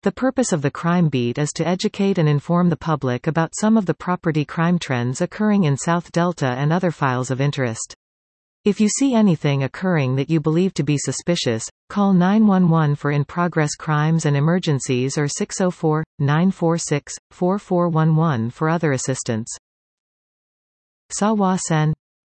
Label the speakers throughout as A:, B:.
A: The purpose of the Crime Beat is to educate and inform the public about some of the property crime trends occurring in South Delta and other files of interest. If you see anything occurring that you believe to be suspicious, call 911 for in-progress crimes and emergencies or 604-946-4411 for other assistance. Sawa Sen.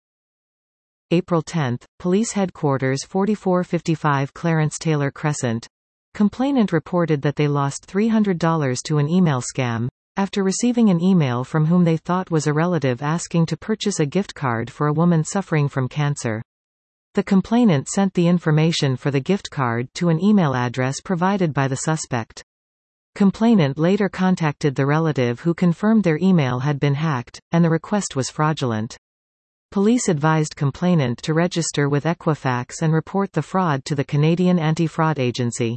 A: April 10, Police Headquarters 4455 Clarence Taylor Crescent. Complainant reported that they lost $300 to an email scam, after receiving an email from whom they thought was a relative asking to purchase a gift card for a woman suffering from cancer. The complainant sent the information for the gift card to an email address provided by the suspect. Complainant later contacted the relative who confirmed their email had been hacked, and the request was fraudulent. Police advised complainant to register with Equifax and report the fraud to the Canadian Anti-Fraud Agency.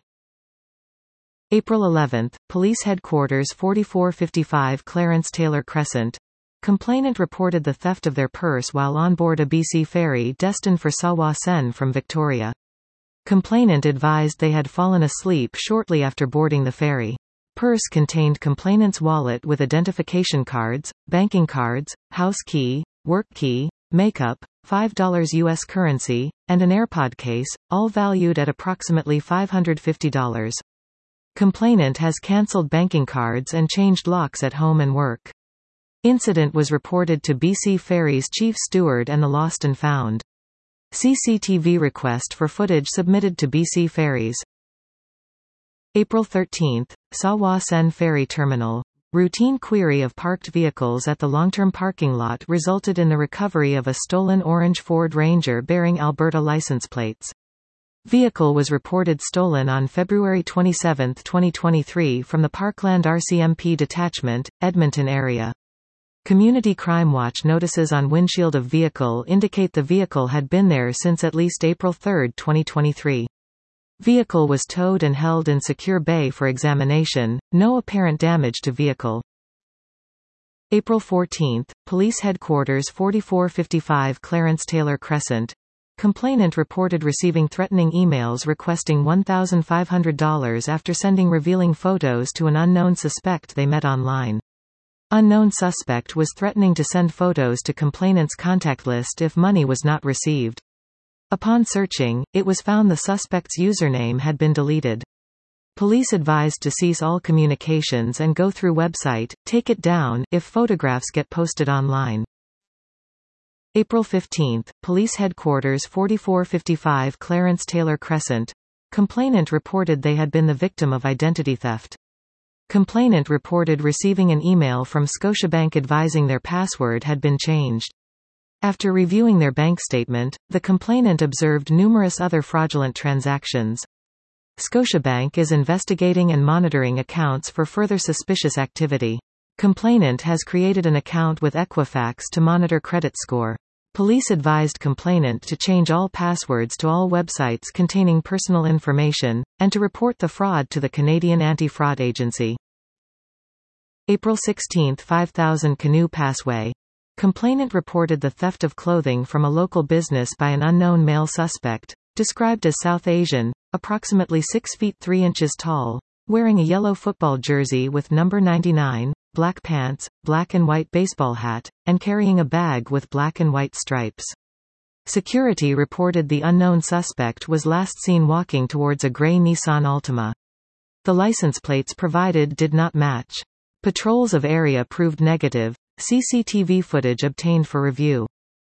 A: April 11, Police Headquarters 4455 Clarence Taylor Crescent. Complainant reported the theft of their purse while on board a BC ferry destined for Sawa Sen from Victoria. Complainant advised they had fallen asleep shortly after boarding the ferry. Purse contained complainant's wallet with identification cards, banking cards, house key, work key, makeup, $5 US currency, and an AirPod case, all valued at approximately $550. Complainant has cancelled banking cards and changed locks at home and work. Incident was reported to BC Ferries chief steward and the lost and found. CCTV request for footage submitted to BC Ferries. April 13, Sawa Sen Ferry Terminal. Routine query of parked vehicles at the long-term parking lot resulted in the recovery of a stolen orange Ford Ranger bearing Alberta license plates. Vehicle was reported stolen on February 27, 2023 from the Parkland RCMP detachment, Edmonton area. Community Crime Watch notices on windshield of vehicle indicate the vehicle had been there since at least April 3, 2023. Vehicle was towed and held in secure bay for examination, no apparent damage to vehicle. April 14, Police Headquarters 4455 Clarence Taylor Crescent. Complainant reported receiving threatening emails requesting $1,500 after sending revealing photos to an unknown suspect they met online. Unknown suspect was threatening to send photos to complainant's contact list if money was not received. Upon searching, it was found the suspect's username had been deleted. Police advised to cease all communications and go through website, take it down, if photographs get posted online. April 15, Police Headquarters 4455 Clarence Taylor Crescent. Complainant reported they had been the victim of identity theft. Complainant reported receiving an email from Scotiabank advising their password had been changed. After reviewing their bank statement, the complainant observed numerous other fraudulent transactions. Scotiabank is investigating and monitoring accounts for further suspicious activity. Complainant has created an account with Equifax to monitor credit score. Police advised complainant to change all passwords to all websites containing personal information, and to report the fraud to the Canadian Anti-Fraud Agency. April 16, 5000 Canoe Passway. Complainant reported the theft of clothing from a local business by an unknown male suspect, described as South Asian, approximately 6 feet 3 inches tall, wearing a yellow football jersey with number 99, black pants, black and white baseball hat, and carrying a bag with black and white stripes. Security reported the unknown suspect was last seen walking towards a gray Nissan Altima. The license plates provided did not match. Patrols of area proved negative. CCTV footage obtained for review.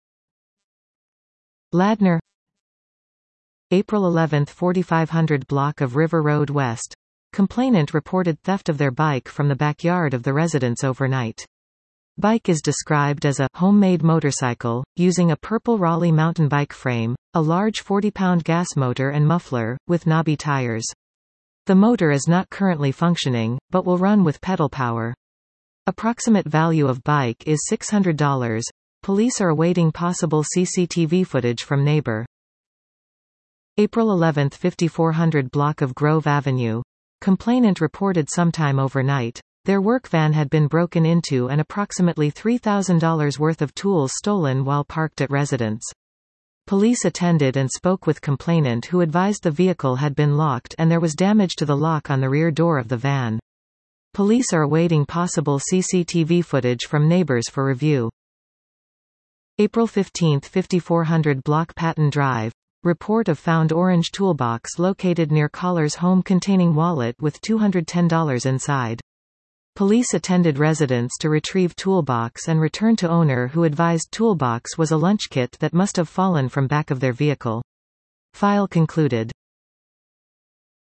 A: Ladner. April 11, 4500 block of River Road West. Complainant reported theft of their bike from the backyard of the residence overnight. Bike is described as a homemade motorcycle, using a purple Raleigh mountain bike frame, a large 40-pound gas motor and muffler, with knobby tires. The motor is not currently functioning, but will run with pedal power. Approximate value of bike is $600. Police are awaiting possible CCTV footage from neighbor. April 11, 5400 block of Grove Avenue. Complainant reported sometime overnight, their work van had been broken into and approximately $3,000 worth of tools stolen while parked at residence. Police attended and spoke with complainant who advised the vehicle had been locked and there was damage to the lock on the rear door of the van. Police are awaiting possible CCTV footage from neighbors for review. April 15, 5400 block Patton Drive. Report of found orange toolbox located near caller's home containing wallet with $210 inside. Police attended residence to retrieve toolbox and return to owner who advised toolbox was a lunch kit that must have fallen from back of their vehicle. File concluded.